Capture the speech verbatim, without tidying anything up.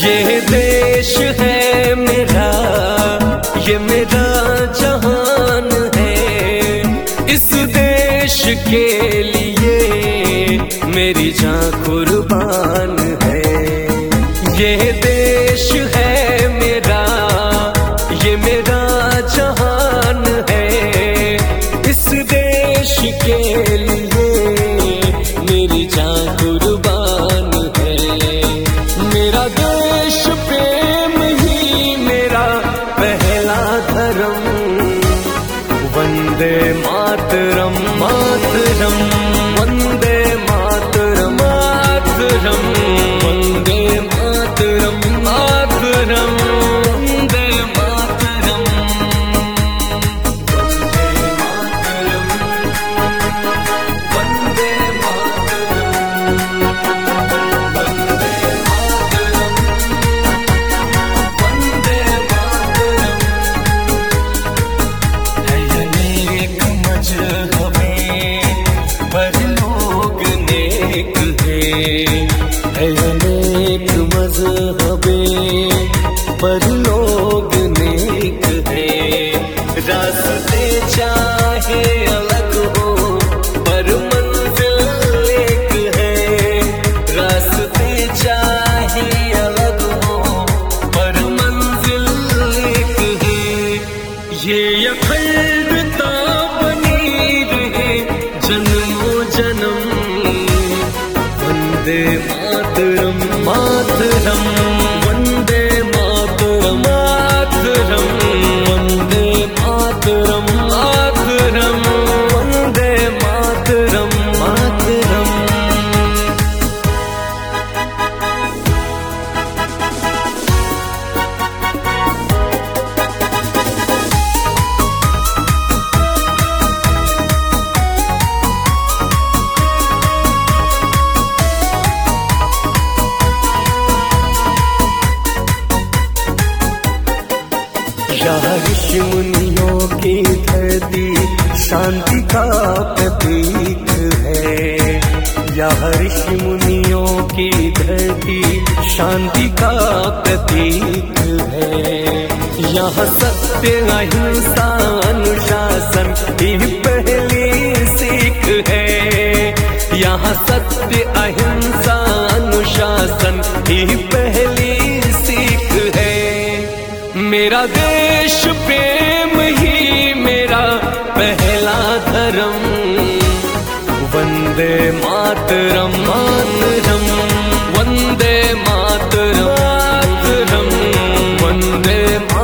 ये देश है मेरा, ये मेरा जहान है। इस देश के लिए मेरी जान कुर्बान है। ये देश है मेरा, ये मेरा जहान है। इस देश के लिए मेरी जान कुर्बान है। मेरा देश प्रेम ही मेरा पहला धर्म। वंदे मातरम मातरम वंदे मातरम मातरम वंदे मातरम मातरम वंदे मातरम वंदे मातरम वंदे मातरम। है अनेक मजहबे पर लोग नेक है। है अनेक मजहबे पर लोग नेक है। रास्ते चाहे अलग हो पर मंजिल एक है। रास्ते चाहे अलग हो पर मंजिल एक है। ये अखंडता बनी रहे जन्मों जन्म। वंदे मातरम मातरम वंदे मातरम मातरम वंदे मातरम मातरम वंदे मातरम मातरम। यहाँ ऋषि मुनियों की धरती शांति का प्रतीक है। यहाँ ऋषि मुनियों की धरती शांति का प्रतीक है। यहाँ सत्य अहिंसा अनुशासन की पहली सीख है। यहाँ सत्य अहिंसा अनुशासन की पहली सीख है। मेरा देश प्रेम ही मेरा पहला धर्म। वंदे मातरम मातरम वंदे मातरम मातरम वंदे